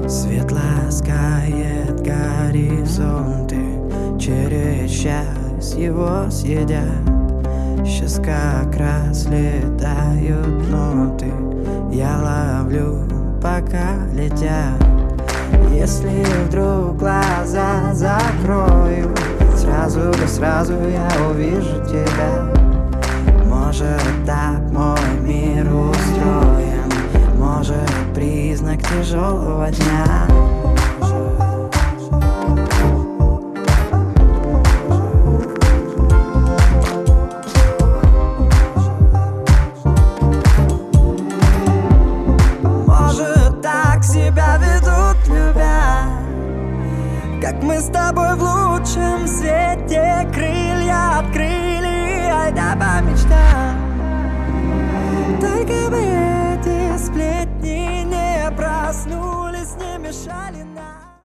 Свет ласкает горизонты, через час его съедят. Сейчас как раз летают ноты, я ловлю, пока летят. Если вдруг глаза закрою, сразу я увижу тебя. Может, так мой мир устроен, может, признак тяжелого дня. Может, так себя ведут, любя, как мы с тобой в лучшем свете. Крылья открыли, айда по мечтам. Только бы эти сплетни не проснулись, не мешали нам.